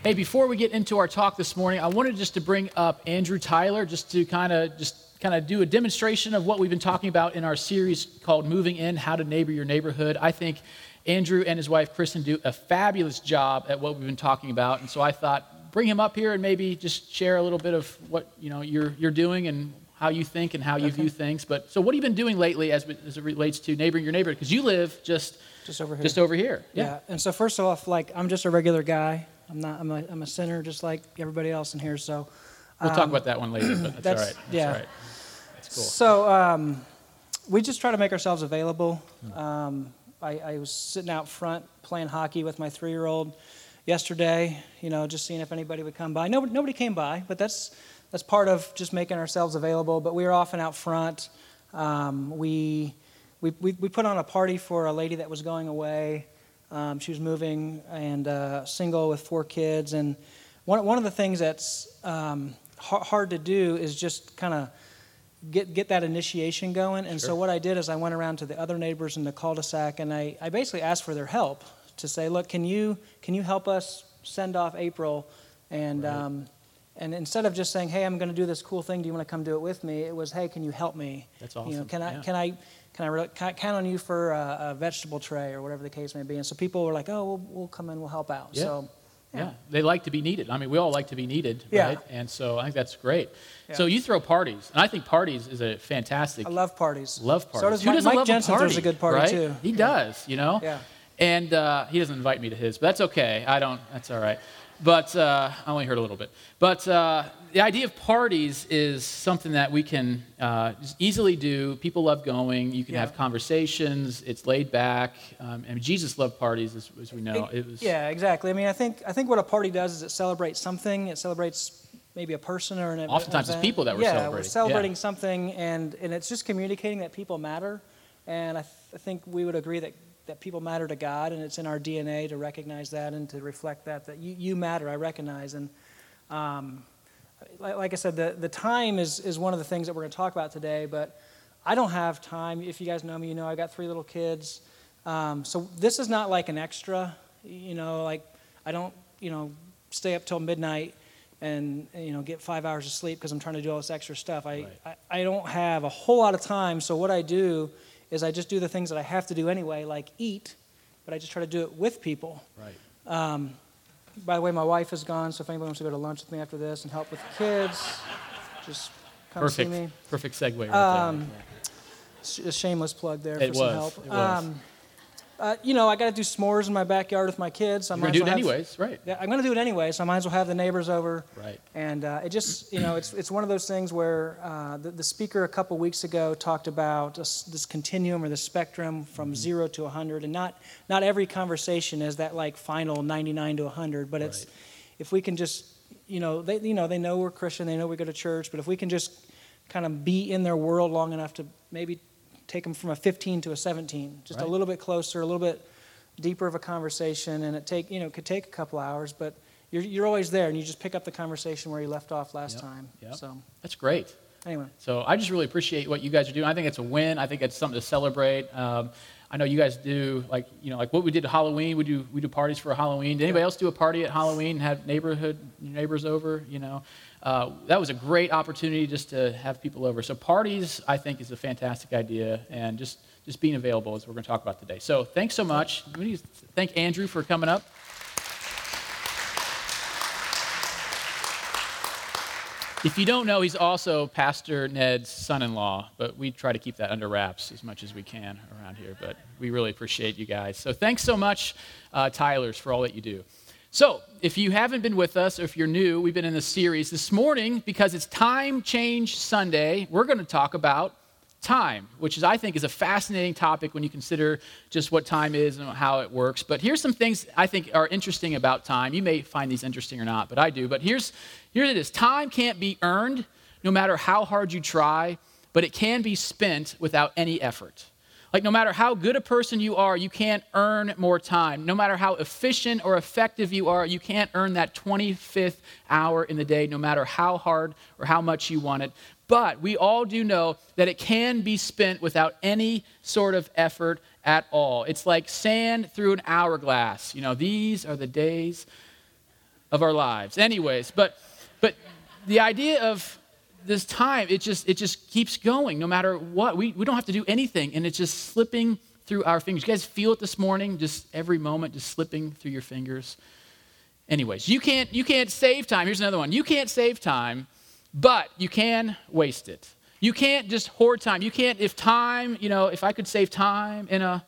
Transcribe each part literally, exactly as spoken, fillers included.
Hey, before we get into our talk this morning, I wanted just to bring up Andrew Tyler, just to kind of just kind of do a demonstration of what we've been talking about in our series called Moving In, How to Neighbor Your Neighborhood. I think Andrew and his wife, Kristen, do a fabulous job at what we've been talking about, and so I thought, bring him up here and maybe just share a little bit of what, you know, you're you're doing and how you think and how you Okay. view things. But so what have you been doing lately as, as it relates to neighboring your neighborhood? Because you live just, Just over here. just over here. yeah. And so first off, like, I'm just a regular guy. I'm not. I'm a. I'm a sinner, just like everybody else in here. So. We'll um, talk about that one later, but that's, that's- all right. That's yeah. all right. That's cool. So um, we just try to make ourselves available. Um, I, I was sitting out front playing hockey with my three-year-old yesterday. You know, just seeing if anybody would come by. Nobody. Nobody came by, but that's that's part of just making ourselves available. But we were often out front. Um, we, we we we put on a party for a lady that was going away. Um, she was moving and uh, single with four kids. And one one of the things that's um, ha- hard to do is just kind of get get that initiation going. And Sure. so what I did is I went around to the other neighbors in the cul-de-sac, and I, I basically asked for their help to say, look, can you can you help us send off April? And Right. um, and instead of just saying, hey, I'm going to do this cool thing, do you want to come do it with me? It was, hey, can you help me? That's You know, awesome. can I Yeah. can I can I re- can I count on you for a, a vegetable tray or whatever the case may be? And so people were like, oh, we'll, we'll come in, we'll help out. Yeah. So Yeah, they like to be needed. I mean, we all like to be needed, Yeah. right? And so I think that's great. Yeah. So you throw parties, and I think parties is a fantastic I love parties. love parties. So does Who Mike, doesn't Mike love Jensen a party, throws a good party right? too. He does, you know. Yeah. And uh, he doesn't invite me to his, but that's okay. I don't. That's all right. But uh, I only heard a little bit. But uh, the idea of parties is something that we can uh, just easily do. People love going. You can Yeah. have conversations. It's laid back. Um, and Jesus loved parties, as, as we know. It was Yeah, exactly. I mean, I think I think what a party does is it celebrates something. It celebrates maybe a person or an event. Oftentimes it's people that we're yeah, celebrating. we're celebrating something, and, and it's just communicating that people matter. And I, th- I think we would agree that, that people matter to God, and it's in our D N A to recognize that and to reflect that, that you, you matter, I recognize. And um, like, like I said, the, the time is, is one of the things that we're going to talk about today, but I don't have time. If you guys know me, you know I got three little kids. Um, so this is not like an extra, you know, like I don't, you know, stay up till midnight and, you know, get five hours of sleep because I'm trying to do all this extra stuff. I, Right. I, I don't have a whole lot of time, so what I do is I just do the things that I have to do anyway, like eat, but I just try to do it with people. right. Um, by the way, my wife is gone, so if anybody wants to go to lunch with me after this and help with the kids, just come Perfect. see me. Perfect segue right Um, there. Sh- A shameless plug there It for some was, help. it was. Um, uh, you know, I got to do s'mores in my backyard with my kids. So I You're might gonna do as it well have- anyways, right? Yeah, I'm going to do it anyway, so I might as well have the neighbors over. Right. And uh, it just, you know, it's it's one of those things where uh, the, the speaker a couple weeks ago talked about this, this continuum or the spectrum from Mm-hmm. zero to one hundred, and not not every conversation is that like final ninety-nine to one hundred, but it's Right. if we can just, you know, they you know they know we're Christian, they know we go to church, but if we can just kind of be in their world long enough to maybe take them from a fifteen to a seventeen, just Right. a little bit closer, a little bit deeper of a conversation, and it take you know it could take a couple hours, but you're you're always there, and you just pick up the conversation where you left off last Yep, time. yep. So That's great. anyway, So I just really appreciate what you guys are doing. I think it's a win. I think it's something to celebrate. Um, I know you guys do like you know like what we did at Halloween. We do we do parties for Halloween. Did anybody Yeah. else do a party at Halloween and have neighborhood neighbors over? You know, uh, that was a great opportunity just to have people over. So parties, I think, is a fantastic idea, and just just being available is what we're going to talk about today. So thanks so much. We need to thank Andrew for coming up. If you don't know, he's also Pastor Ned's son-in-law, but we try to keep that under wraps as much as we can around here, but we really appreciate you guys. So thanks so much, uh, Tylers, for all that you do. So if you haven't been with us, or if you're new, we've been in this series. This morning, because it's Time Change Sunday, we're going to talk about time, which is, I think, is a fascinating topic when you consider just what time is and how it works. But here's some things I think are interesting about time. You may find these interesting or not, but I do. But here's here it is. Time can't be earned no matter how hard you try, but it can be spent without any effort. Like no matter how good a person you are, you can't earn more time. No matter how efficient or effective you are, you can't earn that twenty-fifth hour in the day, no matter how hard or how much you want it. But we all do know that it can be spent without any sort of effort at all. It's like sand through an hourglass. You know, these are the days of our lives. Anyways, but but the idea of this time, it just it just keeps going no matter what. We, we don't have to do anything, and it's just slipping through our fingers. You guys feel it this morning? Just every moment just slipping through your fingers. Anyways, you can't you can't save time. Here's another one. You can't save time, but you can waste it. You can't just hoard time. You can't, if time, you know, if I could save time in a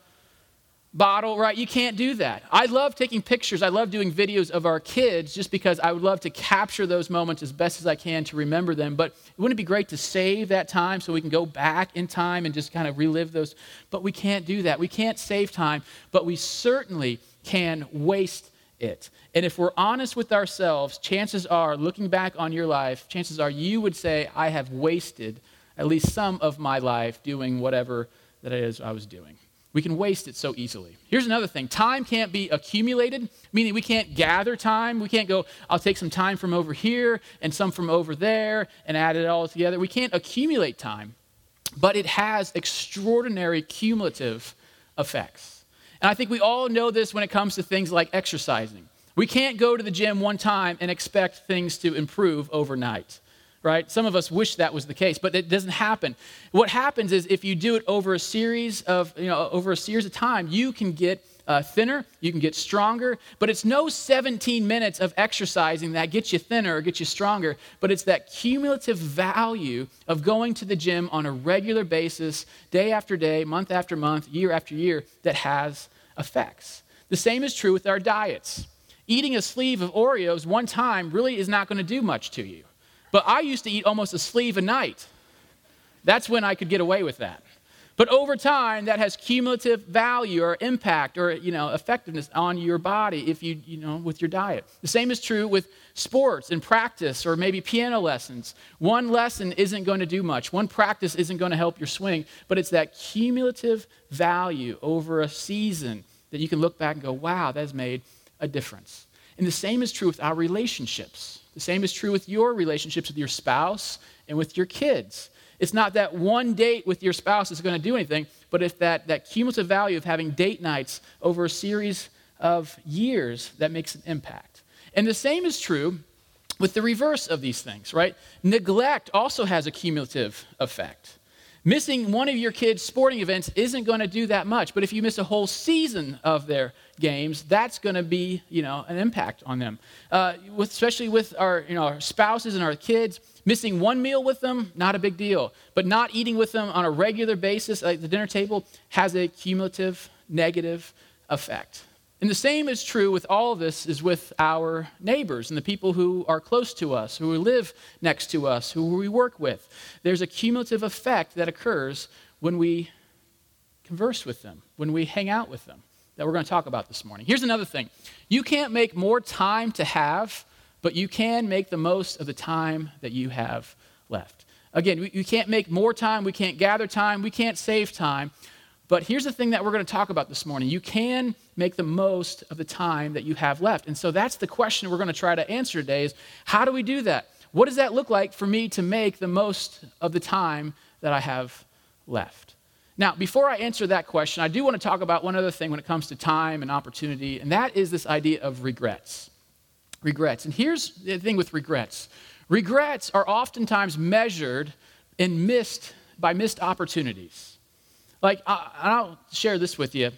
bottle, right? You can't do that. I love taking pictures. I love doing videos of our kids just because I would love to capture those moments as best as I can to remember them. But wouldn't it be great to save that time so we can go back in time and just kind of relive those? But we can't do that. We can't save time, but we certainly can waste it. And if we're honest with ourselves, chances are, looking back on your life, chances are you would say, I have wasted at least some of my life doing whatever that it is I was doing. We can waste it so easily. Here's another thing. Time can't be accumulated, meaning we can't gather time. We can't go, I'll take some time from over here and some from over there and add it all together. We can't accumulate time, but it has extraordinary cumulative effects. And I think we all know this when it comes to things like exercising. We can't go to the gym one time and expect things to improve overnight, right? Some of us wish that was the case, but it doesn't happen. What happens is if you do it over a series of, you know, over a series of time, you can get uh, thinner, you can get stronger, but it's no seventeen minutes of exercising that gets you thinner or gets you stronger, but it's that cumulative value of going to the gym on a regular basis, day after day, month after month, year after year, that has effects. The same is true with our diets. Eating a sleeve of Oreos one time really is not going to do much to you. But I used to eat almost a sleeve a night. That's when I could get away with that. But over time, that has cumulative value or impact or, you know, effectiveness on your body if you, you know, with your diet. The same is true with sports and practice or maybe piano lessons. One lesson isn't going to do much. One practice isn't going to help your swing, but it's that cumulative value over a season that you can look back and go, wow, that has made a difference. And the same is true with our relationships. The same is true with your relationships with your spouse and with your kids. It's not that one date with your spouse is going to do anything, but it's that, that cumulative value of having date nights over a series of years that makes an impact. And the same is true with the reverse of these things, right? Neglect also has a cumulative effect. Missing one of your kids' sporting events isn't going to do that much, but if you miss a whole season of their games, that's going to be, you know, an impact on them. Uh, with, especially with our, you know, our spouses and our kids, missing one meal with them, not a big deal. But not eating with them on a regular basis at the dinner table has a cumulative negative effect. And the same is true with all of this is with our neighbors and the people who are close to us, who live next to us, who we work with. There's a cumulative effect that occurs when we converse with them, when we hang out with them, that we're going to talk about this morning. Here's another thing. You can't make more time to have, but you can make the most of the time that you have left. Again, we, you can't make more time, we can't gather time, we can't save time. But here's the thing that we're going to talk about this morning. You can make the most of the time that you have left. And so that's the question we're going to try to answer today is, how do we do that? What does that look like for me to make the most of the time that I have left? Now, before I answer that question, I do want to talk about one other thing when it comes to time and opportunity, and that is this idea of regrets. Regrets. And here's the thing with regrets. Regrets are oftentimes measured and missed by missed opportunities. Like, I'll share this with you.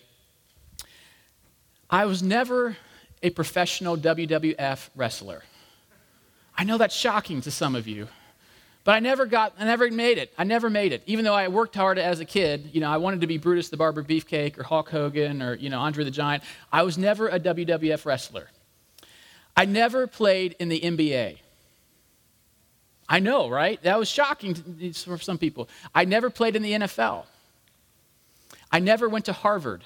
I was never a professional W W F wrestler. I know that's shocking to some of you, but I never got, I never made it. I never made it. Even though I worked hard as a kid, you know, I wanted to be Brutus the Barber Beefcake or Hulk Hogan or, you know, Andre the Giant. I was never a W W F wrestler. I never played in the N B A. I know, right? That was shocking for some people. I never played in the N F L. I never went to Harvard.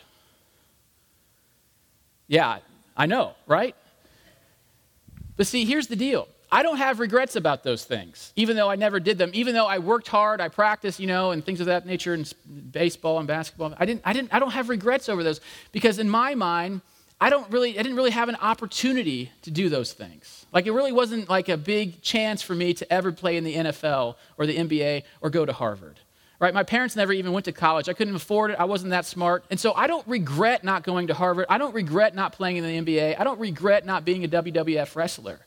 Yeah, I know, right? But see, here's the deal. I don't have regrets about those things, even though I never did them, even though I worked hard, I practiced, you know, and things of that nature, and baseball and basketball. I didn't, I didn't, I don't have regrets over those because in my mind, I don't really, I didn't really have an opportunity to do those things. Like it really wasn't like a big chance for me to ever play in the N F L or the N B A or go to Harvard. right? My parents never even went to college. I couldn't afford it. I wasn't that smart. And so I don't regret not going to Harvard. I don't regret not playing in the N B A. I don't regret not being a W W F wrestler.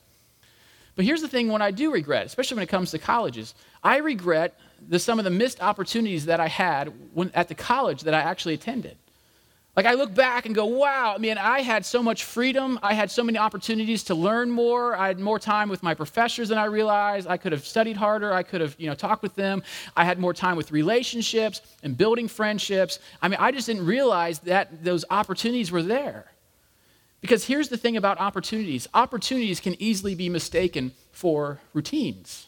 But here's the thing, what I do regret, especially when it comes to colleges, I regret the, some of the missed opportunities that I had when, at the college that I actually attended. Like I look back and go, wow, I mean, I had so much freedom. I had so many opportunities to learn more. I had more time with my professors than I realized. I could have studied harder. I could have, you know, talked with them. I had more time with relationships and building friendships. I mean, I just didn't realize that those opportunities were there. Because here's the thing about opportunities. Opportunities can easily be mistaken for routines.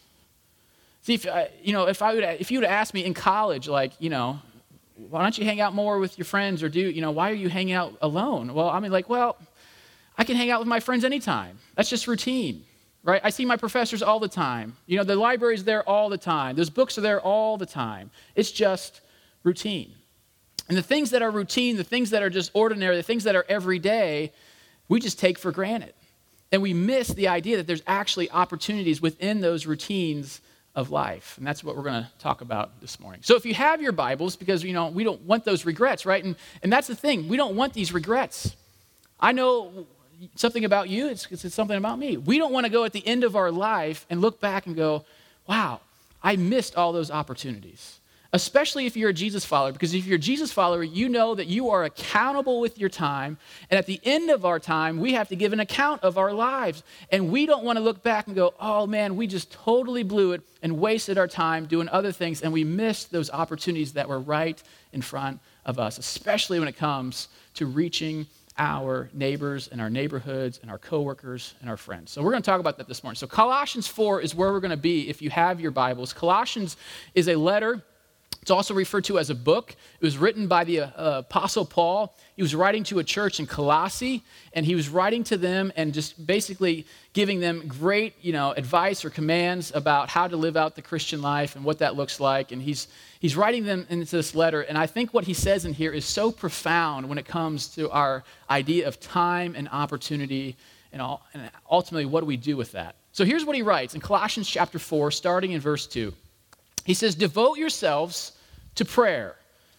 See, if, uh, you know, if, I would, if you would ask me in college, like, you know, why don't you hang out more with your friends, or do, you know, why are you hanging out alone? Well, I mean, like, well, I can hang out with my friends anytime. That's just routine, right? I see my professors all the time. You know, the library's there all the time. Those books are there all the time. It's just routine. And the things that are routine, the things that are just ordinary, the things that are everyday, we just take for granted. And we miss the idea that there's actually opportunities within those routines of life. And that's what we're going to talk about this morning. So if you have your Bibles, because, you know, we don't want those regrets, right? And, and that's the thing. We don't want these regrets. I know something about you. It's, it's something about me. We don't want to go at the end of our life and look back and go, wow, I missed all those opportunities. Especially if you're a Jesus follower, because if you're a Jesus follower, you know that you are accountable with your time, and at the end of our time, we have to give an account of our lives, and we don't want to look back and go, oh man, we just totally blew it and wasted our time doing other things, and we missed those opportunities that were right in front of us, especially when it comes to reaching our neighbors and our neighborhoods and our coworkers and our friends. So we're going to talk about that this morning. So Colossians four is where we're going to be if you have your Bibles. Colossians is a letter. It's also referred to as a book. It was written by the uh, Apostle Paul. He was writing to a church in Colossae, and he was writing to them and just basically giving them great, you know, advice or commands about how to live out the Christian life and what that looks like. And he's he's writing them into this letter, and I think what he says in here is so profound when it comes to our idea of time and opportunity, and, all, and ultimately what do we do with that. So here's what he writes in Colossians chapter four, starting in verse two. He says, devote yourselves to prayer.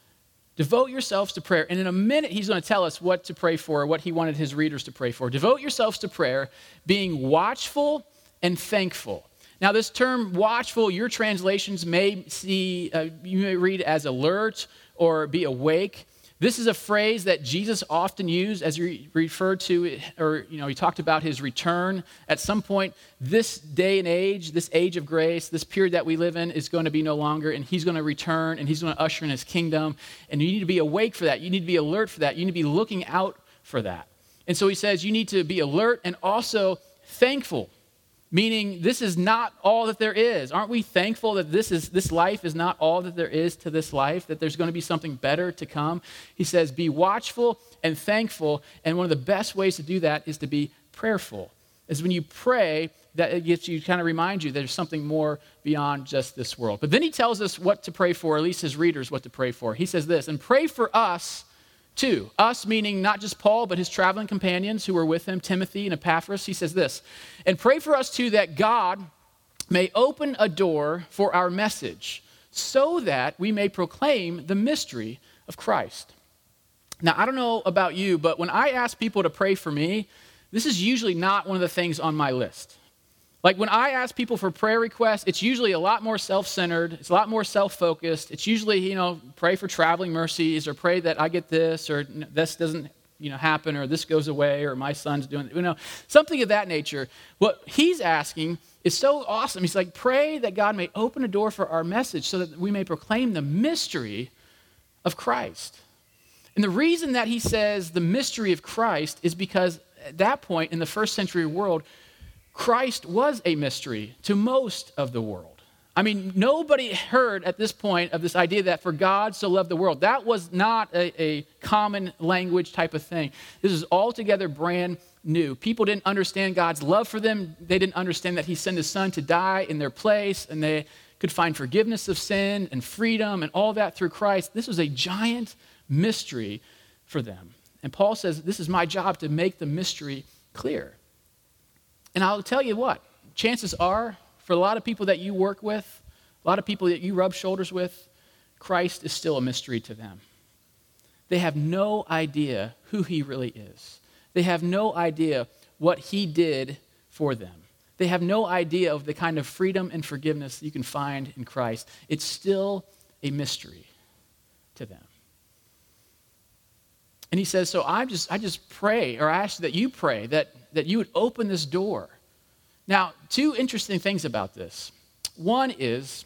Devote yourselves to prayer. And in a minute, he's going to tell us what to pray for, what he wanted his readers to pray for. Devote yourselves to prayer, being watchful and thankful. Now, this term watchful, your translations may see, uh, you may read as alert or be awake. This is a phrase that Jesus often used as he referred to, or, you know, he talked about his return. At some point, this day and age, this age of grace, this period that we live in is going to be no longer, and he's going to return, and he's going to usher in his kingdom. And you need to be awake for that. You need to be alert for that. You need to be looking out for that. And so he says you need to be alert and also thankful. Meaning, this is not all that there is. Aren't we thankful that this is this life is not all that there is to this life, that there's going to be something better to come? He says, be watchful and thankful, and one of the best ways to do that is to be prayerful. Is when you pray, that it gets you, kind of remind you that there's something more beyond just this world. But then he tells us what to pray for, at least his readers what to pray for. He says this, and pray for us too. Us meaning not just Paul, but his traveling companions who were with him, Timothy and Epaphras. He says this, and pray for us too that God may open a door for our message so that we may proclaim the mystery of Christ. Now, I don't know about you, but when I ask people to pray for me, this is usually not one of the things on my list. Like when I ask people for prayer requests, it's usually a lot more self-centered. It's a lot more self-focused. It's usually, you know, pray for traveling mercies or pray that I get this or this doesn't, you know, happen or this goes away or my son's doing, you know, something of that nature. What he's asking is so awesome. He's like, pray that God may open a door for our message so that we may proclaim the mystery of Christ. And the reason that he says the mystery of Christ is because at that point in the first century world, Christ was a mystery to most of the world. I mean, nobody heard at this point of this idea that for God so loved the world. That was not a, a common language type of thing. This is altogether brand new. People didn't understand God's love for them. They didn't understand that he sent his son to die in their place, and they could find forgiveness of sin and freedom and all that through Christ. This was a giant mystery for them. And Paul says, this is my job to make the mystery clear. And I'll tell you what, chances are, for a lot of people that you work with, a lot of people that you rub shoulders with, Christ is still a mystery to them. They have no idea who he really is. They have no idea what he did for them. They have no idea of the kind of freedom and forgiveness you can find in Christ. It's still a mystery to them. And he says, so I just I just pray, or I ask that you pray, that, that you would open this door. Now, two interesting things about this. One is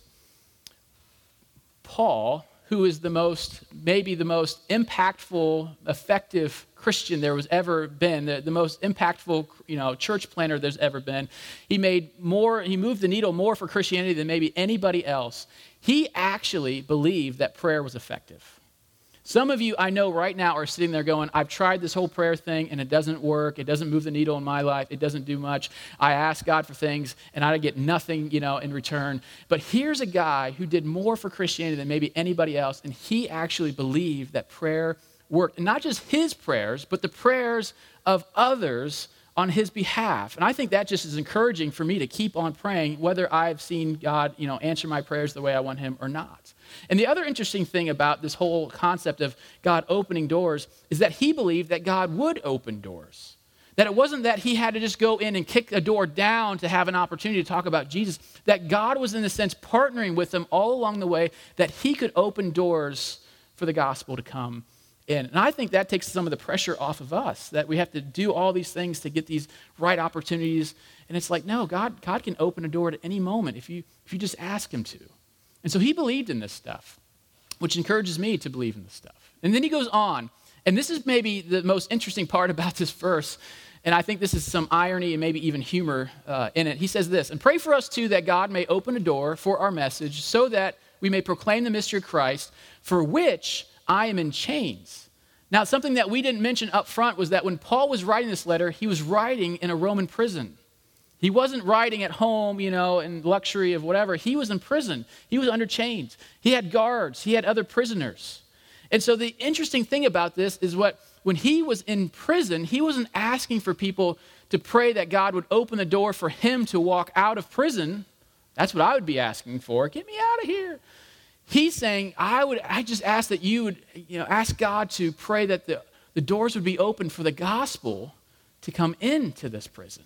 Paul, who is the most, maybe the most impactful, effective Christian there was ever been, the, the most impactful, you know, church planter there's ever been. He made more, he moved the needle more for Christianity than maybe anybody else. He actually believed that prayer was effective. Some of you I know right now are sitting there going, I've tried this whole prayer thing and it doesn't work. It doesn't move the needle in my life. It doesn't do much. I ask God for things and I get nothing, you know, in return. But here's a guy who did more for Christianity than maybe anybody else, and he actually believed that prayer worked. And not just his prayers, but the prayers of others on his behalf. And I think that just is encouraging for me to keep on praying, whether I've seen God, you know, answer my prayers the way I want him or not. And the other interesting thing about this whole concept of God opening doors is that he believed that God would open doors. That it wasn't that he had to just go in and kick a door down to have an opportunity to talk about Jesus. That God was, in a sense, partnering with him all along the way, that he could open doors for the gospel to come in. And I think that takes some of the pressure off of us, that we have to do all these things to get these right opportunities. And it's like, no, God, God can open a door at any moment if you, if you just ask him to. And so he believed in this stuff, which encourages me to believe in this stuff. And then he goes on, and this is maybe the most interesting part about this verse, and I think this is some irony and maybe even humor uh, in it. He says this, and pray for us too that God may open a door for our message so that we may proclaim the mystery of Christ, for which I am in chains. Now, something that we didn't mention up front was that when Paul was writing this letter, he was writing in a Roman prison. He wasn't writing at home, you know, in luxury of whatever. He was in prison. He was under chains. He had guards. He had other prisoners. And so the interesting thing about this is what, when he was in prison, he wasn't asking for people to pray that God would open the door for him to walk out of prison. That's what I would be asking for. Get me out of here. He's saying, I would, I just ask that you would, you know, ask God to pray that the, the doors would be open for the gospel to come into this prison.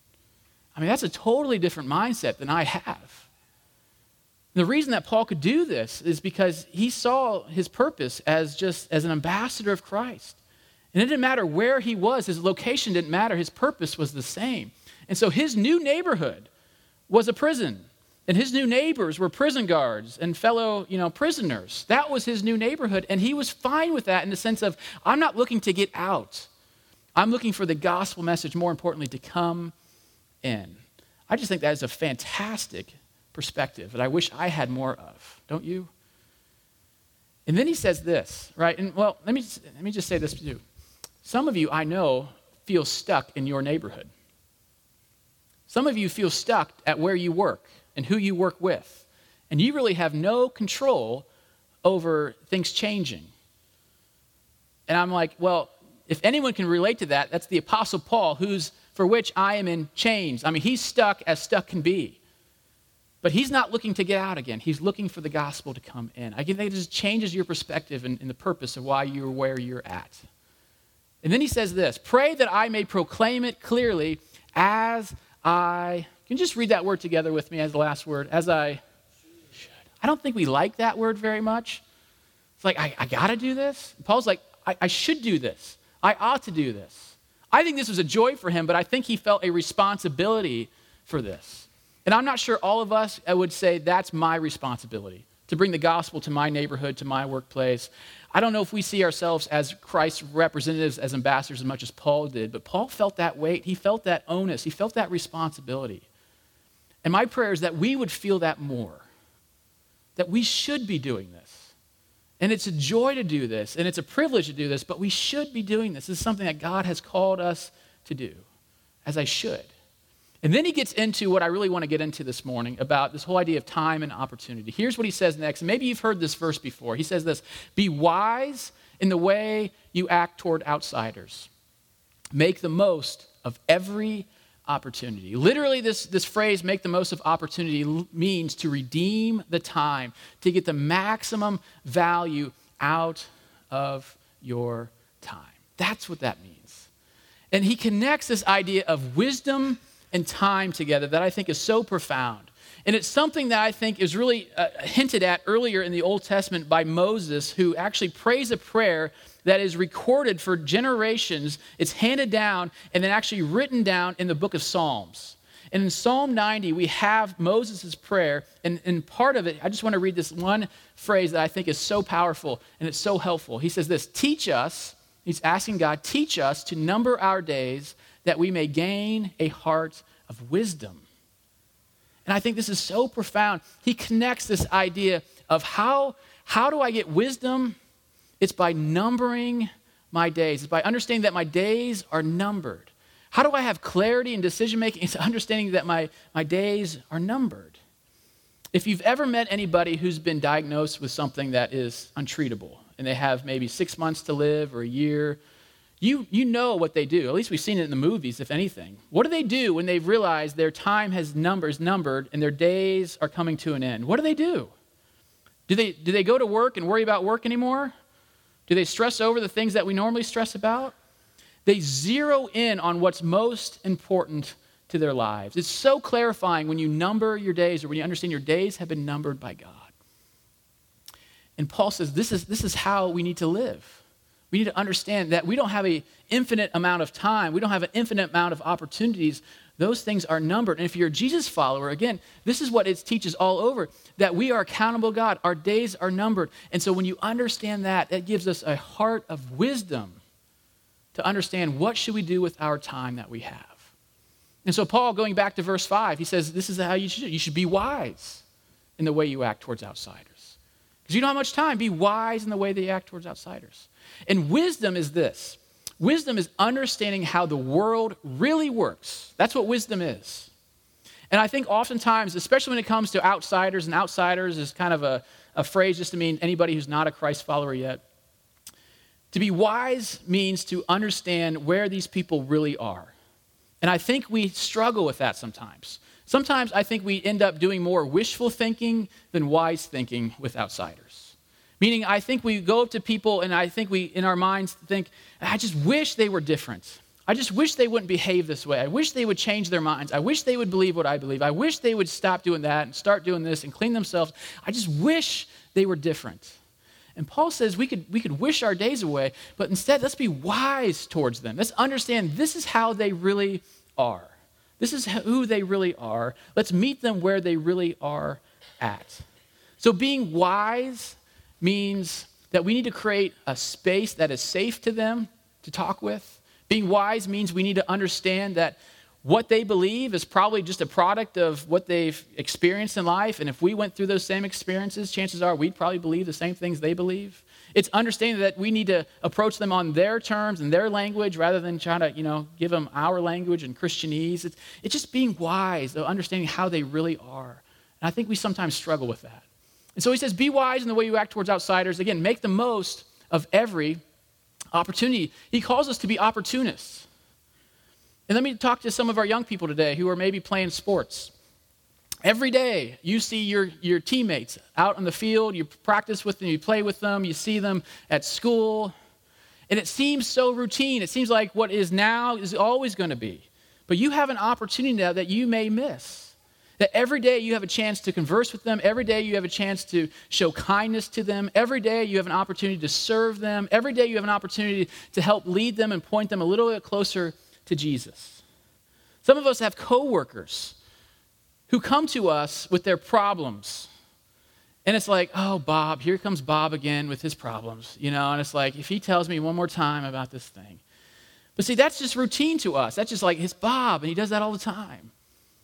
I mean, that's a totally different mindset than I have. The reason that Paul could do this is because he saw his purpose as just as an ambassador of Christ. And it didn't matter where he was. His location didn't matter. His purpose was the same. And so his new neighborhood was a prison. And his new neighbors were prison guards and fellow, you know, prisoners. That was his new neighborhood. And he was fine with that in the sense of, I'm not looking to get out. I'm looking for the gospel message, more importantly, to come in. I just think that is a fantastic perspective that I wish I had more of. Don't you? And then he says this, right? And well, let me just, let me just say this to you. Some of you, I know, feel stuck in your neighborhood. Some of you feel stuck at where you work and who you work with. And you really have no control over things changing. And I'm like, well, if anyone can relate to that, that's the Apostle Paul, who's for which I am in chains. I mean, he's stuck as stuck can be. But he's not looking to get out again. He's looking for the gospel to come in. I think it just changes your perspective and, and the purpose of why you're where you're at. And then he says this, pray that I may proclaim it clearly as I, can you just read that word together with me as the last word? As I should. I don't think we like that word very much. It's like, I, I got to do this? Paul's like, I, I should do this. I ought to do this. I think this was a joy for him, but I think he felt a responsibility for this. And I'm not sure all of us would say that's my responsibility, to bring the gospel to my neighborhood, to my workplace. I don't know if we see ourselves as Christ's representatives, as ambassadors as much as Paul did, but Paul felt that weight. He felt that onus. He felt that responsibility. And my prayer is that we would feel that more, that we should be doing this. And it's a joy to do this, and it's a privilege to do this, but we should be doing this. This is something that God has called us to do, as I should. And then he gets into what I really want to get into this morning about this whole idea of time and opportunity. Here's what he says next, and maybe you've heard this verse before. He says this, be wise in the way you act toward outsiders. Make the most of every opportunity. Literally, this, this phrase, make the most of opportunity, l- means to redeem the time, to get the maximum value out of your time. That's what that means. And he connects this idea of wisdom and time together that I think is so profound. And it's something that I think is really uh, hinted at earlier in the Old Testament by Moses, who actually prays a prayer that is recorded for generations. It's handed down and then actually written down in the book of Psalms. And in Psalm ninety, we have Moses' prayer, and, and part of it, I just want to read this one phrase that I think is so powerful and it's so helpful. He says this, teach us, he's asking God, teach us to number our days that we may gain a heart of wisdom. And I think this is so profound. He connects this idea of how, how do I get wisdom? It's by numbering my days. It's by understanding that my days are numbered. How do I have clarity in decision making? It's understanding that my, my days are numbered. If you've ever met anybody who's been diagnosed with something that is untreatable, and they have maybe six months to live or a year, You, you know what they do. At least we've seen it in the movies, if anything. What do they do when they've realized their time has numbers numbered and their days are coming to an end? What do they do? Do they, do they go to work and worry about work anymore? Do they stress over the things that we normally stress about? They zero in on what's most important to their lives. It's so clarifying when you number your days or when you understand your days have been numbered by God. And Paul says this is, this is how we need to live. We need to understand that we don't have an infinite amount of time. We don't have an infinite amount of opportunities. Those things are numbered. And if you're a Jesus follower, again, this is what it teaches all over, that we are accountable to God. Our days are numbered. And so when you understand that, that gives us a heart of wisdom to understand what should we do with our time that we have. And so Paul, going back to verse five, he says, this is how you should do. You should be wise in the way you act towards outsiders. Because you don't have much time. Be wise in the way that you act towards outsiders. And wisdom is this. Wisdom is understanding how the world really works. That's what wisdom is. And I think oftentimes, especially when it comes to outsiders, and outsiders is kind of a, a phrase just to mean anybody who's not a Christ follower yet. To be wise means to understand where these people really are. And I think we struggle with that sometimes. Sometimes I think we end up doing more wishful thinking than wise thinking with outsiders. Meaning, I think we go up to people and I think we, in our minds, think, I just wish they were different. I just wish they wouldn't behave this way. I wish they would change their minds. I wish they would believe what I believe. I wish they would stop doing that and start doing this and clean themselves. I just wish they were different. And Paul says we could, we could wish our days away, but instead, let's be wise towards them. Let's understand this is how they really are. This is who they really are. Let's meet them where they really are at. So being wise means that we need to create a space that is safe to them to talk with. Being wise means we need to understand that what they believe is probably just a product of what they've experienced in life. And if we went through those same experiences, chances are we'd probably believe the same things they believe. It's understanding that we need to approach them on their terms and their language rather than trying to, you know, give them our language and Christianese. It's, it's just being wise, though, understanding how they really are. And I think we sometimes struggle with that. And so he says, be wise in the way you act towards outsiders. Again, make the most of every opportunity. He calls us to be opportunists. And let me talk to some of our young people today who are maybe playing sports. Every day, you see your, your teammates out on the field, you practice with them, you play with them, you see them at school, and it seems so routine. It seems like what is now is always going to be. But you have an opportunity now that you may miss. That every day you have a chance to converse with them. Every day you have a chance to show kindness to them. Every day you have an opportunity to serve them. Every day you have an opportunity to help lead them and point them a little bit closer to Jesus. Some of us have coworkers who come to us with their problems. And it's like, oh, Bob, here comes Bob again with his problems. You know, and it's like, if he tells me one more time about this thing. But see, that's just routine to us. That's just like, it's Bob, and he does that all the time.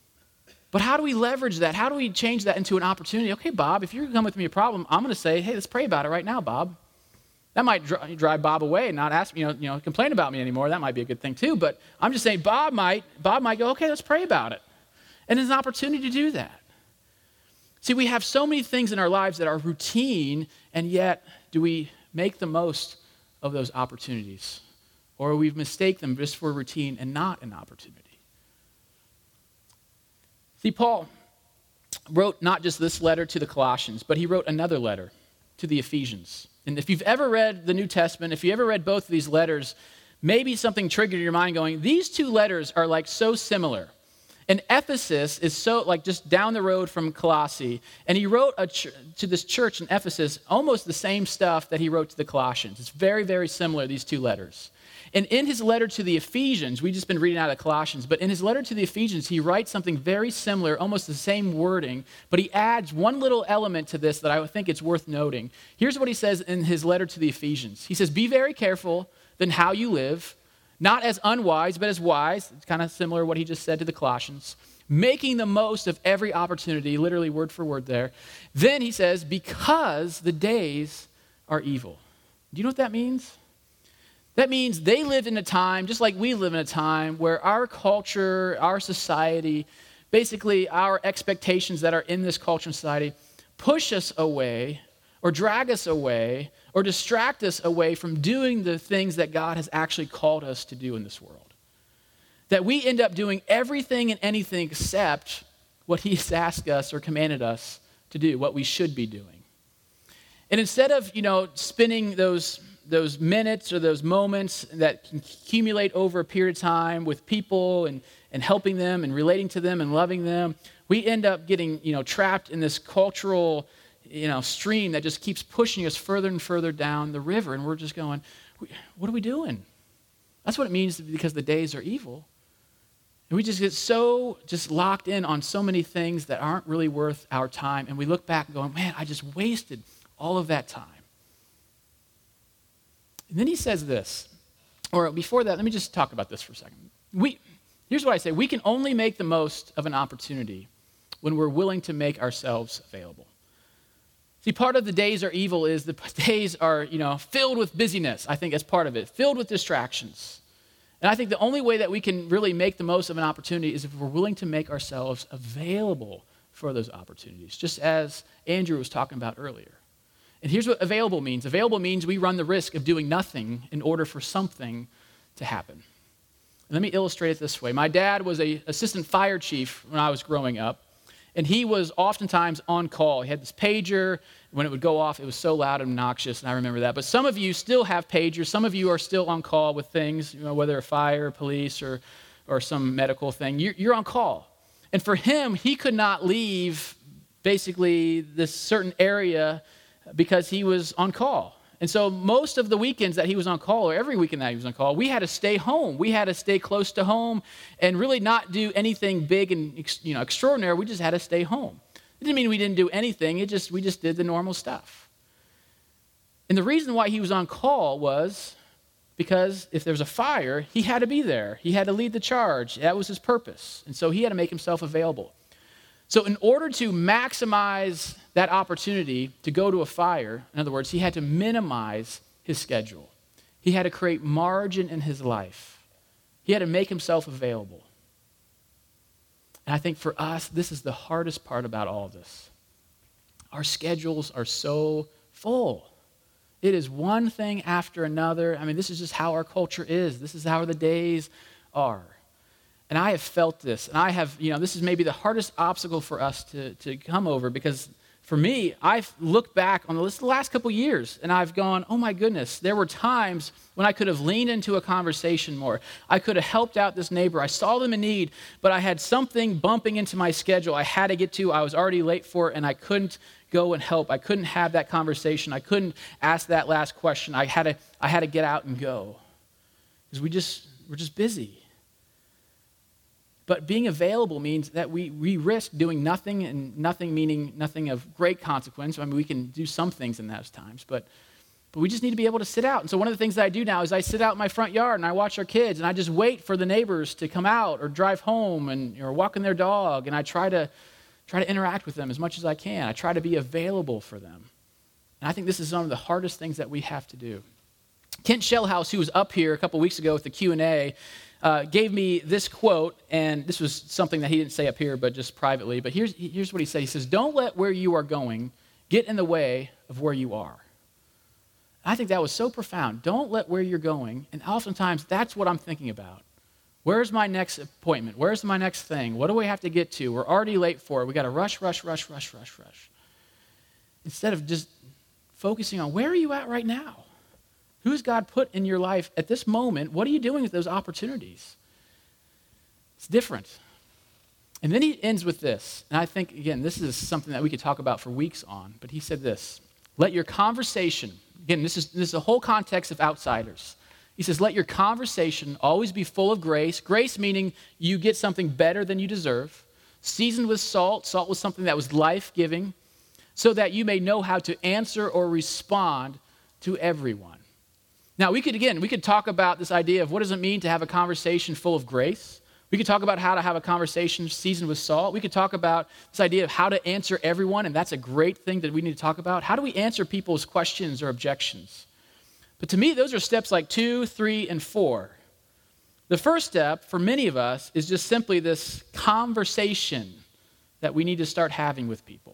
But how do we leverage that? How do we change that into an opportunity? Okay, Bob, if you're going to come with me a problem, I'm going to say, hey, let's pray about it right now, Bob. That might dri- drive Bob away and not ask me, you know, you know, complain about me anymore. That might be a good thing too. But I'm just saying, Bob might, Bob might go, okay, let's pray about it. And there's an opportunity to do that. See, we have so many things in our lives that are routine, and yet do we make the most of those opportunities? Or we mistake them just for routine and not an opportunity? See, Paul wrote not just this letter to the Colossians, but he wrote another letter to the Ephesians. And if you've ever read the New Testament, if you ever read both of these letters, maybe something triggered your mind going, these two letters are like so similar. And Ephesus is so like just down the road from Colossae. And he wrote a ch- to this church in Ephesus almost the same stuff that he wrote to the Colossians. It's very, very similar, these two letters. And in his letter to the Ephesians, we've just been reading out of Colossians, but in his letter to the Ephesians, he writes something very similar, almost the same wording, but he adds one little element to this that I think it's worth noting. Here's what he says in his letter to the Ephesians. He says, be very careful then how you live, not as unwise, but as wise. It's kind of similar to what he just said to the Colossians. Making the most of every opportunity, literally word for word there. Then he says, because the days are evil. Do you know what that means? That means they lived in a time, just like we live in a time, where our culture, our society, basically our expectations that are in this culture and society push us away or drag us away or distract us away from doing the things that God has actually called us to do in this world. That we end up doing everything and anything except what he's asked us or commanded us to do, what we should be doing. And instead of, you know, spending those those minutes or those moments that can accumulate over a period of time with people and, and helping them and relating to them and loving them, we end up getting, you know, trapped in this cultural, you know, stream that just keeps pushing us further and further down the river. And we're just going, what are we doing? That's what it means because the days are evil. And we just get so just locked in on so many things that aren't really worth our time. And we look back going, man, I just wasted all of that time. And then he says this, or before that, let me just talk about this for a second. We, here's what I say. We can only make the most of an opportunity when we're willing to make ourselves available. See, part of the days are evil is the days are, you know, filled with busyness. I think that's part of it, filled with distractions. And I think the only way that we can really make the most of an opportunity is if we're willing to make ourselves available for those opportunities, just as Andrew was talking about earlier. And here's what available means. Available means we run the risk of doing nothing in order for something to happen. And let me illustrate it this way. My dad was an assistant fire chief when I was growing up, and he was oftentimes on call. He had this pager. When it would go off, it was so loud and obnoxious, and I remember that. But some of you still have pagers. Some of you are still on call with things, you know, whether a fire, police, or, or some medical thing. You're, you're on call. And for him, he could not leave basically this certain area because he was on call. And so most of the weekends that he was on call, or every weekend that he was on call, we had to stay home. We had to stay close to home and really not do anything big and, you know, extraordinary. We just had to stay home. It didn't mean we didn't do anything. It just we just did the normal stuff. And the reason why he was on call was because if there was a fire, he had to be there. He had to lead the charge. That was his purpose. And so he had to make himself available. So in order to maximize that opportunity to go to a fire, in other words, he had to minimize his schedule. He had to create margin in his life. He had to make himself available. And I think for us, this is the hardest part about all of this. Our schedules are so full. It is one thing after another. I mean, this is just how our culture is. This is how the days are. And I have felt this, and I have, you know, this is maybe the hardest obstacle for us to, to come over because for me, I've looked back on the last couple years, and I've gone, oh my goodness, there were times when I could have leaned into a conversation more. I could have helped out this neighbor. I saw them in need, but I had something bumping into my schedule I had to get to. I was already late for it, and I couldn't go and help. I couldn't have that conversation. I couldn't ask that last question. I had to, I had to get out and go because we just, we're just busy. But being available means that we, we risk doing nothing, and nothing meaning nothing of great consequence. I mean, we can do some things in those times, but, but we just need to be able to sit out. And so one of the things that I do now is I sit out in my front yard and I watch our kids, and I just wait for the neighbors to come out or drive home and or walking their dog, and I try to try to interact with them as much as I can. I try to be available for them. And I think this is one of the hardest things that we have to do. Kent Shellhouse, who was up here a couple weeks ago with the Q and A, Uh, gave me this quote, and this was something that he didn't say up here, but just privately. But here's, here's what he said. He says, don't let where you are going get in the way of where you are. I think that was so profound. Don't let where you're going, and oftentimes that's what I'm thinking about. Where's my next appointment? Where's my next thing? What do we have to get to? We're already late for it. We got to rush, rush, rush, rush, rush, rush. Instead of just focusing on where are you at right now? Who's God put in your life at this moment? What are you doing with those opportunities? It's different. And then he ends with this. And I think, again, this is something that we could talk about for weeks on. But he said this, let your conversation, again, this is, this is the whole context of outsiders. He says, let your conversation always be full of grace. Grace meaning you get something better than you deserve. Seasoned with salt. Salt was something that was life-giving. So that you may know how to answer or respond to everyone. Now, we could, again, we could talk about this idea of what does it mean to have a conversation full of grace. We could talk about how to have a conversation seasoned with salt. We could talk about this idea of how to answer everyone, and that's a great thing that we need to talk about. How do we answer people's questions or objections? But to me, those are steps like two, three, and four. The first step for many of us is just simply this conversation that we need to start having with people.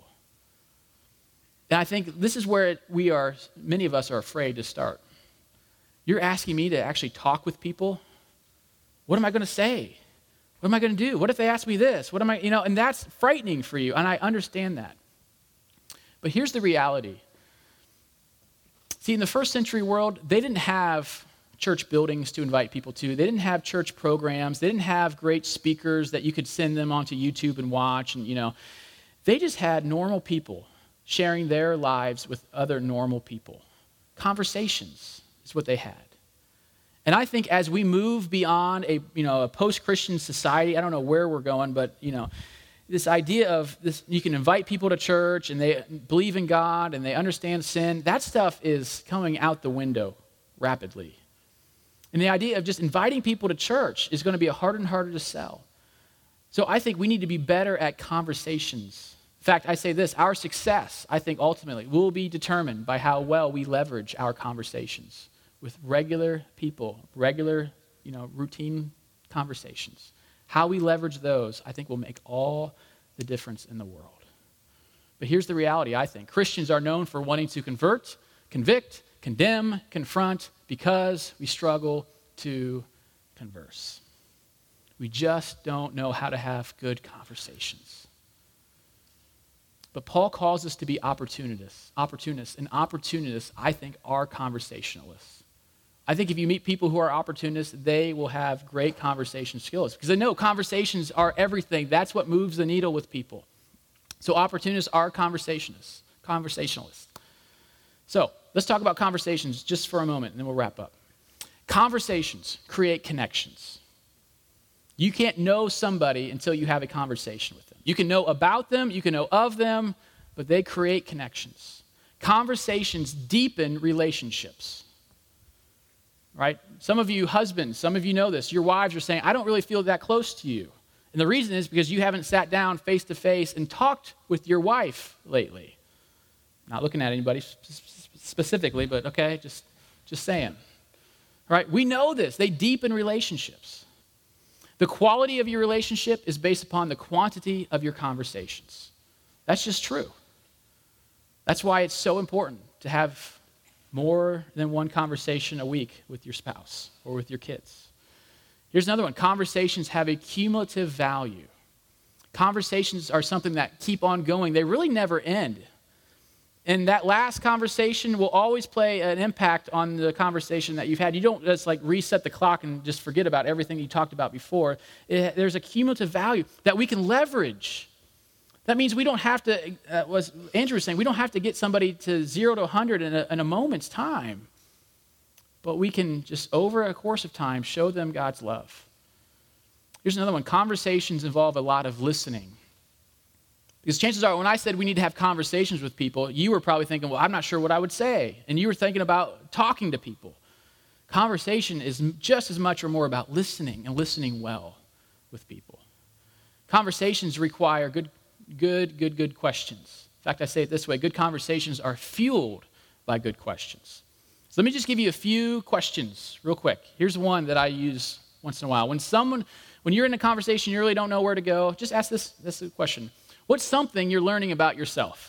And I think this is where we are, many of us are afraid to start. You're asking me to actually talk with people? What am I going to say? What am I going to do? What if they ask me this? What am I, you know, and that's frightening for you, and I understand that. But here's the reality. See, in the first century world, they didn't have church buildings to invite people to. They didn't have church programs. They didn't have great speakers that you could send them onto YouTube and watch, and, you know, they just had normal people sharing their lives with other normal people. Conversations is what they had. And I think as we move beyond a, you know, a post-Christian society, I don't know where we're going, but, you know, this idea of this, you can invite people to church and they believe in God and they understand sin, that stuff is coming out the window rapidly. And the idea of just inviting people to church is going to be harder and harder to sell. So I think we need to be better at conversations. In fact, I say this, our success, I think ultimately, will be determined by how well we leverage our conversations with regular people, regular, you know, routine conversations. How we leverage those, I think, will make all the difference in the world. But here's the reality, I think. Christians are known for wanting to convert, convict, condemn, confront, because we struggle to converse. We just don't know how to have good conversations. But Paul calls us to be opportunists. Opportunists. And opportunists, I think, are conversationalists. I think if you meet people who are opportunists, they will have great conversation skills. Because they know conversations are everything. That's what moves the needle with people. So opportunists are conversationists. Conversationalists. So let's talk about conversations just for a moment, and then we'll wrap up. Conversations create connections. You can't know somebody until you have a conversation with them. You can know about them, you can know of them, but they create connections. Conversations deepen relationships. Right? Some of you husbands, some of you know this. Your wives are saying, I don't really feel that close to you. And the reason is because you haven't sat down face to face and talked with your wife lately. Not looking at anybody specifically, but okay, just, just saying. Right? We know this. They deepen relationships. The quality of your relationship is based upon the quantity of your conversations. That's just true. That's why it's so important to have more than one conversation a week with your spouse or with your kids. Here's another one. Conversations have a cumulative value. Conversations are something that keep on going. They really never end. And that last conversation will always play an impact on the conversation that you've had. You don't just like reset the clock and just forget about everything you talked about before. It, there's a cumulative value that we can leverage. That means we don't have to, uh, was Andrew was saying, we don't have to get somebody to zero to one hundred in a, in a moment's time. But we can just, over a course of time, show them God's love. Here's another one. Conversations involve a lot of listening. Because chances are, when I said we need to have conversations with people, you were probably thinking, well, I'm not sure what I would say. And you were thinking about talking to people. Conversation is just as much or more about listening and listening well with people. Conversations require good Good, good, good questions. In fact, I say it this way, good conversations are fueled by good questions. So let me just give you a few questions real quick. Here's one that I use once in a while. When someone, when you're in a conversation, you really don't know where to go, just ask this, this question. What's something you're learning about yourself?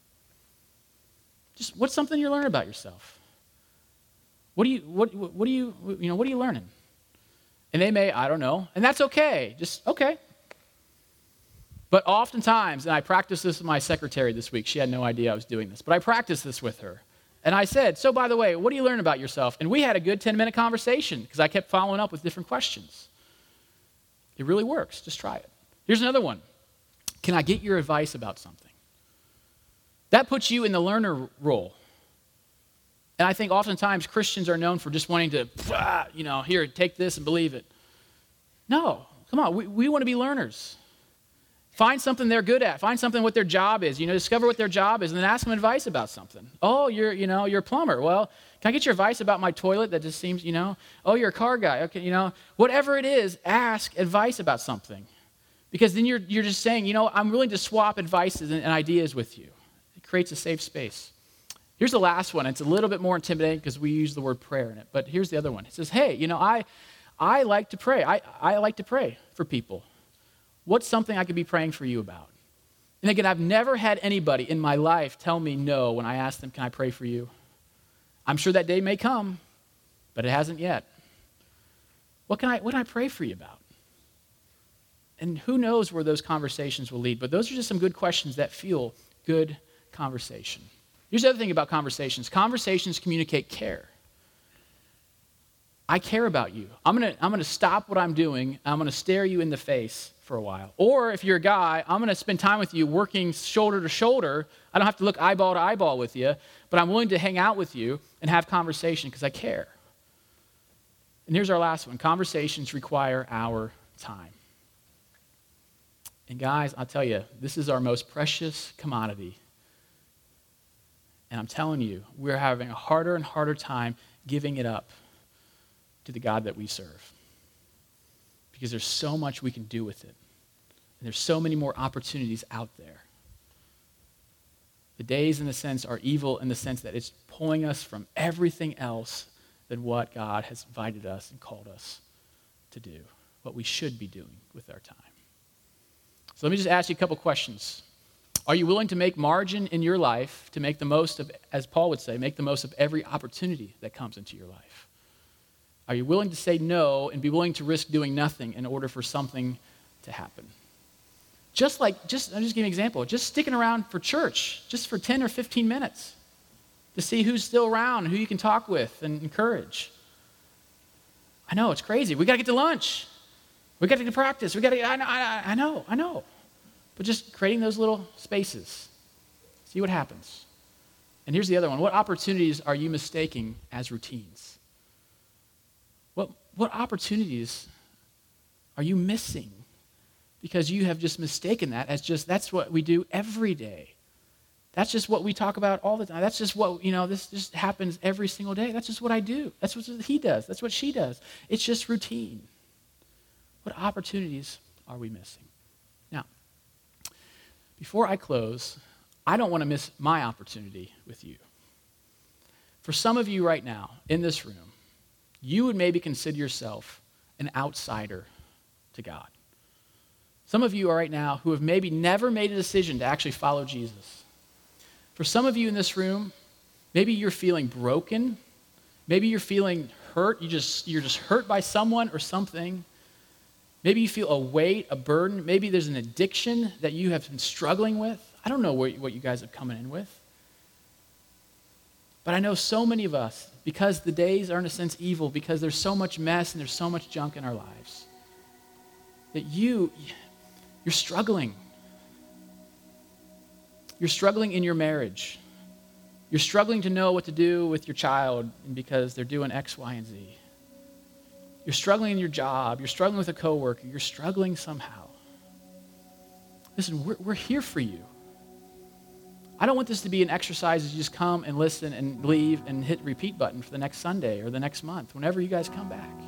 Just what's something you're learning about yourself? What do you, what, what do you, you know, what are you learning? And they may, I don't know, and that's okay, just okay. But oftentimes, and I practiced this with my secretary this week, she had no idea I was doing this, but I practiced this with her. And I said, so by the way, what do you learn about yourself? And we had a good ten-minute conversation because I kept following up with different questions. It really works. Just try it. Here's another one. Can I get your advice about something? That puts you in the learner role. And I think oftentimes Christians are known for just wanting to, you know, here, take this and believe it. No, come on, we, we want to be learners. Find something they're good at. Find something what their job is. You know, discover what their job is and then ask them advice about something. Oh, you're, you know, you're a plumber. Well, can I get your advice about my toilet that just seems, you know, oh, you're a car guy. Okay, you know, whatever it is, ask advice about something. Because then you're, you're just saying, you know, I'm willing to swap advices and, and ideas with you. It creates a safe space. Here's the last one. It's a little bit more intimidating because we use the word prayer in it. But here's the other one. It says, hey, you know, I, I like to pray. I, I like to pray for people. What's something I could be praying for you about? And again, I've never had anybody in my life tell me no when I ask them, can I pray for you? I'm sure that day may come, but it hasn't yet. What can I, what can I pray for you about? And who knows where those conversations will lead, but those are just some good questions that fuel good conversation. Here's the other thing about conversations. Conversations communicate care. I care about you. I'm going to I'm going to stop what I'm doing. I'm going to stare you in the face for a while. Or if you're a guy, I'm going to spend time with you working shoulder to shoulder. I don't have to look eyeball to eyeball with you, but I'm willing to hang out with you and have conversation because I care. And here's our last one. Conversations require our time. And guys, I'll tell you, this is our most precious commodity. And I'm telling you, we're having a harder and harder time giving it up to the God that we serve. Because there's so much we can do with it. And there's so many more opportunities out there. The days, in the sense, are evil in the sense that it's pulling us from everything else than what God has invited us and called us to do, what we should be doing with our time. So let me just ask you a couple questions. Are you willing to make margin in your life to make the most of, as Paul would say, make the most of every opportunity that comes into your life? Are you willing to say no and be willing to risk doing nothing in order for something to happen? Just like, just, I'll just give you an example. Just sticking around for church, just for ten or fifteen minutes to see who's still around, who you can talk with and encourage. I know, it's crazy. We got to get to lunch. We got to get to practice. We got to, I, I, I know, I know. But just creating those little spaces. See what happens. And here's the other one. What opportunities are you mistaking as routines? What, what opportunities are you missing because you have just mistaken that as just, that's what we do every day. That's just what we talk about all the time. That's just what, you know, this just happens every single day. That's just what I do. That's what he does. That's what she does. It's just routine. What opportunities are we missing? Now, before I close, I don't want to miss my opportunity with you. For some of you right now in this room, you would maybe consider yourself an outsider to God. Some of you are right now who have maybe never made a decision to actually follow Jesus. For some of you in this room, maybe you're feeling broken. Maybe you're feeling hurt. You just, you're just hurt by someone or something. Maybe you feel a weight, a burden. Maybe there's an addiction that you have been struggling with. I don't know what, what you guys are coming in with. But I know so many of us, because the days are in a sense evil, because there's so much mess and there's so much junk in our lives, that you, you're struggling. You're struggling in your marriage. You're struggling to know what to do with your child because they're doing X, Y, and Z. You're struggling in your job. You're struggling with a coworker. You're struggling somehow. Listen, we're, we're here for you. I don't want this to be an exercise as you just come and listen and leave and hit repeat button for the next Sunday or the next month, whenever you guys come back.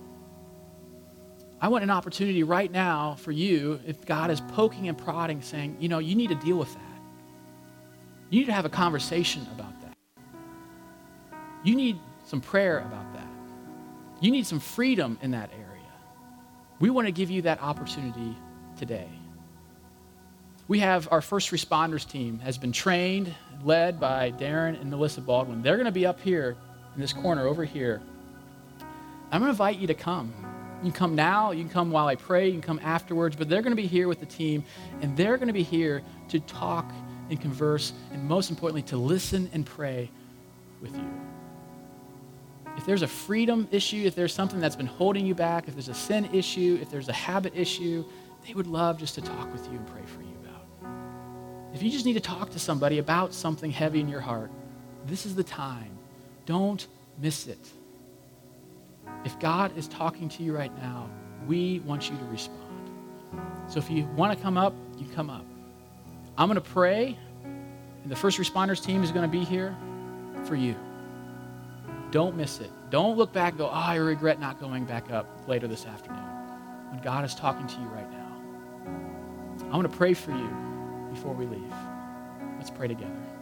I want an opportunity right now for you, if God is poking and prodding, saying, you know, you need to deal with that. You need to have a conversation about that. You need some prayer about that. You need some freedom in that area. We want to give you that opportunity today. We have our first responders team has been trained, led by Darren and Melissa Baldwin. They're going to be up here in this corner over here. I'm going to invite you to come. You can come now, you can come while I pray, you can come afterwards, but they're going to be here with the team, and they're going to be here to talk and converse, and most importantly, to listen and pray with you. If there's a freedom issue, if there's something that's been holding you back, if there's a sin issue, if there's a habit issue, they would love just to talk with you and pray for you about. If you just need to talk to somebody about something heavy in your heart, this is the time. Don't miss it. If God is talking to you right now, we want you to respond. So if you want to come up, you come up. I'm going to pray, and the first responders team is going to be here for you. Don't miss it. Don't look back and go, oh, I regret not going back up later this afternoon, when God is talking to you right now. I'm going to pray for you before we leave. Let's pray together.